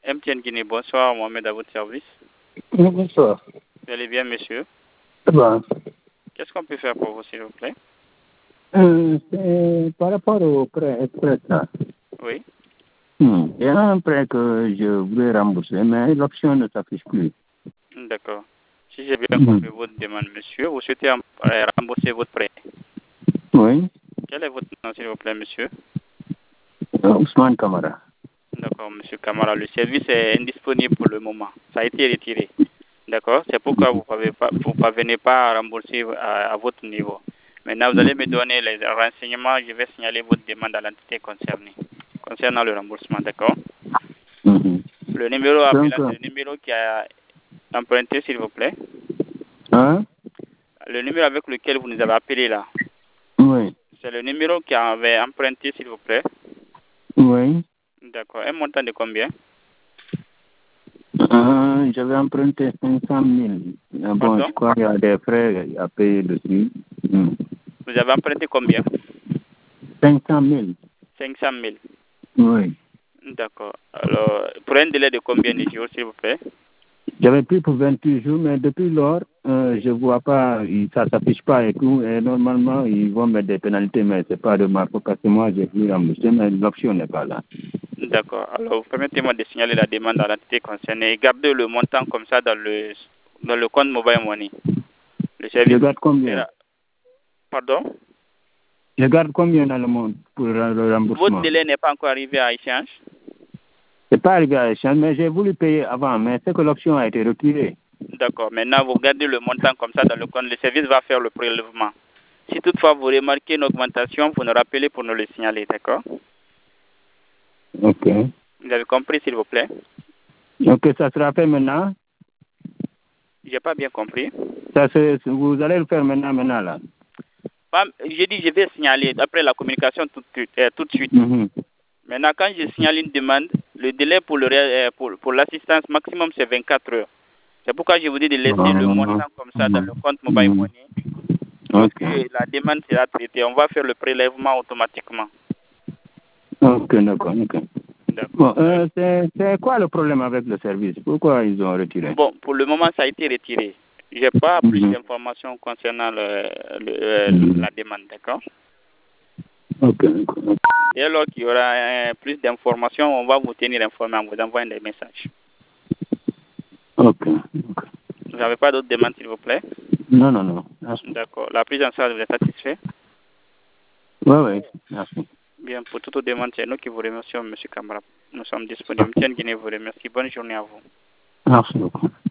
MTN Guinée, bonsoir, Mohamed à votre service. Bonsoir. Vous allez bien, monsieur? Bon. Qu'est-ce qu'on peut faire pour vous, s'il vous plaît? C'est par rapport au prêt express là. Oui. Il y a un prêt que je voulais rembourser, mais l'option ne s'affiche plus. D'accord. Si j'ai bien compris votre demande, monsieur, vous souhaitez rembourser votre prêt. Oui. Quel est votre nom, s'il vous plaît, monsieur? Ousmane Kamara. D'accord, monsieur Kamara. Le service est indisponible pour le moment. Ça a été retiré. D'accord. C'est pourquoi vous parvenez pas à rembourser à votre niveau. Maintenant, vous allez me donner les renseignements. Je vais signaler votre demande à l'entité concernée concernant le remboursement. D'accord. Le numéro appelé, c'est le numéro qui a emprunté, s'il vous plaît. Hein? Le numéro avec lequel vous nous avez appelé là. Oui. C'est le numéro qui avait emprunté, s'il vous plaît. Oui. D'accord. Un montant de combien? J'avais emprunté 500 000. Bon, je crois qu'il y a des frais à payer dessus. Vous avez emprunté combien? 500 000. 500 000. Oui. D'accord. Alors, pour un délai de combien de jours, s'il vous plaît? J'avais pris pour 28 jours, mais depuis lors, je vois pas, ça s'affiche pas et tout. Et normalement, ils vont mettre des pénalités, mais c'est pas de ma faute parce que moi, j'ai voulu rembourser, mais l'option n'est pas là. D'accord. Alors, permettez-moi de signaler la demande à l'entité concernée et gardez le montant comme ça dans le compte Mobile Money. Le service. Je garde combien? Pardon? Je garde combien dans le monde pour le remboursement? Votre délai n'est pas encore arrivé à échange? C'est pas arrivé à échange, mais j'ai voulu payer avant, mais c'est que l'option a été retirée. D'accord. Maintenant, vous gardez le montant comme ça dans le compte. Le service va faire le prélèvement. Si toutefois vous remarquez une augmentation, vous nous rappelez pour nous le signaler, d'accord? Ok. Vous avez compris, s'il vous plaît? Ok, ça sera fait maintenant? J'ai pas bien compris. Vous allez le faire maintenant là? J'ai dit je vais signaler après la communication tout de suite. Maintenant, quand je signale une demande, le délai pour l'assistance maximum, c'est 24 heures. C'est pourquoi je vous dis de laisser le montant comme ça dans le compte Mobile Money. Lorsque la demande sera traitée, on va faire le prélèvement automatiquement. Ok, d'accord. D'accord. Bon, c'est quoi le problème avec le service? Pourquoi ils ont retiré? Bon, pour le moment, ça a été retiré. Je n'ai pas plus d'informations concernant la demande, d'accord? Ok. Dès lors qu'il y aura plus d'informations, on va vous tenir informé en vous envoyant des messages. Ok. Vous n'avez pas d'autres demandes, s'il vous plaît? Non. D'accord. La prise en charge, vous êtes satisfait? Oui, merci. Bien, pour toute demande, c'est nous qui vous remercions, M. Kamara. Nous sommes disponibles. Tiens, Guinée vous remercie. Bonne journée à vous. Merci beaucoup.